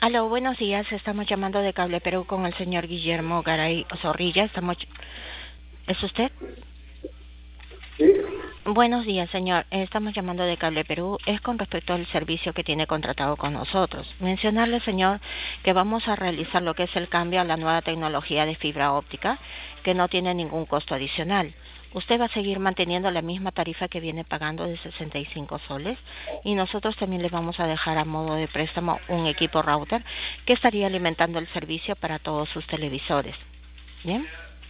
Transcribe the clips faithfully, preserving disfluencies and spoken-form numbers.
Aló, buenos días. Estamos llamando de Cable Perú con el señor Guillermo Garay Zorrilla. Estamos... ¿Es usted? Sí, Buenos días, señor. Estamos llamando de Cable Perú. Es con respecto al servicio que tiene contratado con nosotros. Mencionarle, señor, que vamos a realizar lo que es el cambio a la nueva tecnología de fibra óptica, que no tiene ningún costo adicional. Usted va a seguir manteniendo la misma tarifa que viene pagando de sesenta y cinco soles y nosotros también le vamos a dejar a modo de préstamo un equipo router que estaría alimentando el servicio para todos sus televisores. ¿Bien?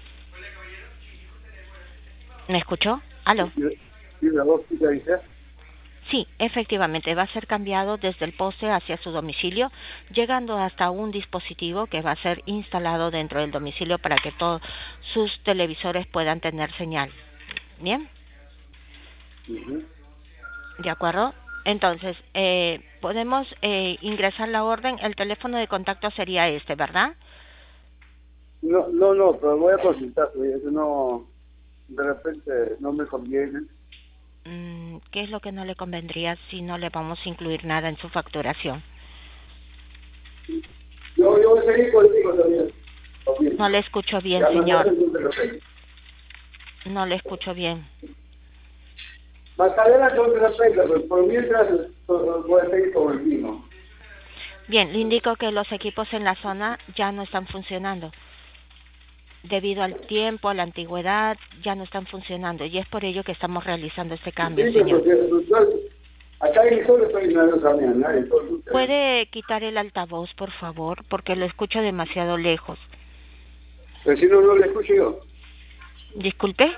¿Me escuchó? ¿Aló? fibra óptica, dice. Sí, efectivamente, va a ser cambiado desde el poste hacia su domicilio, llegando hasta un dispositivo que va a ser instalado dentro del domicilio para que todos sus televisores puedan tener señal. ¿Bien? Uh-huh. ¿De acuerdo? Entonces, eh, podemos eh, ingresar la orden. El teléfono de contacto sería este, ¿verdad? No, no, no, pero voy a consultar, porque eso no, de repente no me conviene. Mm, ¿Qué es lo que no le convendría si no le vamos a incluir nada en su facturación? Yo, yo voy a seguir contigo también. también. No le escucho bien, Ya señor. mañana de repente. No le escucho bien. Más adelante de repente, pero por mientras eh, voy a seguir con el mismo. Bien, le indico que los equipos en la zona ya no están funcionando. Debido al tiempo, a la antigüedad, ya no están funcionando y es por ello que estamos realizando este Sí, cambio, pero señor. porque yo- acá en el sol estoy en la también, nadie, entonces, ¿Puede quitar el altavoz, por favor? Porque lo escucho demasiado lejos. pero si no, no le escucho yo. Disculpe.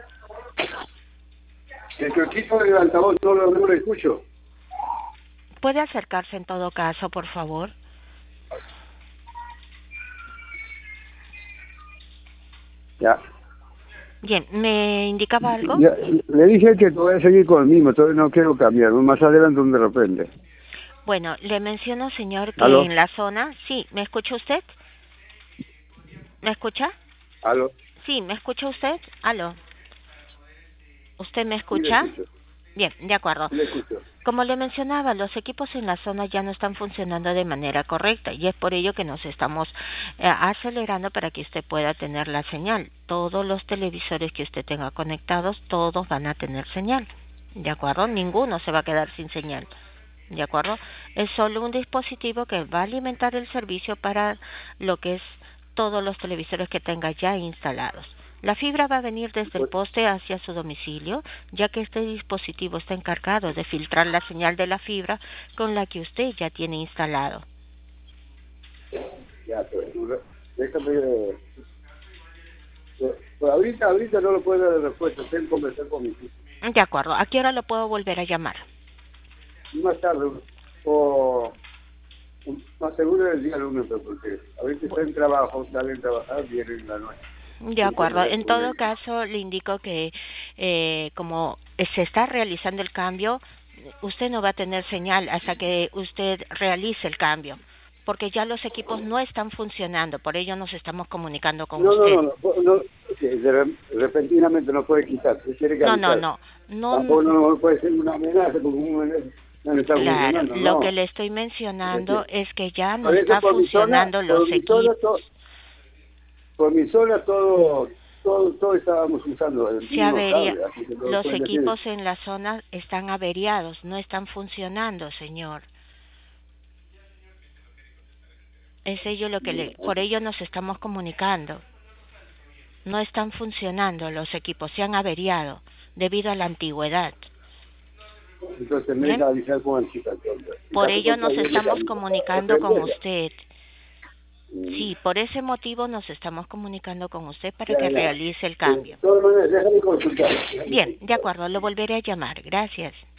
El que quito el altavoz no lo, no lo escucho. ¿Puede acercarse en todo caso, por favor? Ya. Bien, ¿me indicaba algo? Ya, le dije que voy a seguir con el mismo, todavía no quiero cambiar, más adelante de repente. Bueno, le menciono, señor, que ¿Aló? en la zona... Sí, ¿me escucha usted? ¿Me escucha? ¿Aló? Sí, ¿me escucha usted? Aló. ¿Usted me Sí, le escucha? escucho, Bien, de acuerdo. sí le escucho. Como le mencionaba, los equipos en la zona ya no están funcionando de manera correcta y es por ello que nos estamos eh, acelerando para que usted pueda tener la señal. Todos los televisores que usted tenga conectados, todos van a tener señal. ¿De acuerdo? Ninguno se va a quedar sin señal. ¿De acuerdo? Es solo un dispositivo que va a alimentar el servicio para lo que es todos los televisores que tenga ya instalados. La fibra va a venir desde el Pues, poste hacia su domicilio, ya que este dispositivo está encargado de filtrar la señal de la fibra con la que usted ya tiene instalado. ya, pues, déjame... eh, pues, pues ahorita, ahorita no lo puedo dar respuesta, tengo que conversar con mi hijo. De acuerdo. ¿A qué hora lo puedo volver a llamar? Más tarde, o más seguro el día lunes, pues, porque ahorita está en trabajo, sale a trabajar, viene en la noche. De acuerdo. En todo caso, le indico que eh, como se está realizando el cambio, usted no va a tener señal hasta que usted realice el cambio, porque ya los equipos no están funcionando, por ello nos estamos comunicando con No, no, usted. no, no, no, que de re- repentinamente no puede quitar, se tiene que No, no, avisar. no, no, Tampoco no puede ser una amenaza, porque un amenaza no está claro, funcionando, lo que no. le estoy Es mencionando decir, es que ya no a veces está por mi zona, funcionando los por mi zona, to- equipos. por mi zona todo, todo, todo estábamos usando el Se mismo avería, cable, así que no los pueden decir. equipos en la zona están averiados, no están funcionando, señor. Es ello lo que le, por ello nos estamos comunicando. No están funcionando los equipos, se han averiado debido a la antigüedad. Entonces me ¿Bien? deja avisar con anticipación. En Por caso ello nos contrario, me estamos avisa. comunicando con ¿Comprende? usted. Mm, Sí, por ese motivo nos estamos comunicando con usted para Ya, que ya. realice el De cambio. todas maneras, déjame consultar. Bien, de acuerdo, lo volveré a llamar. Gracias.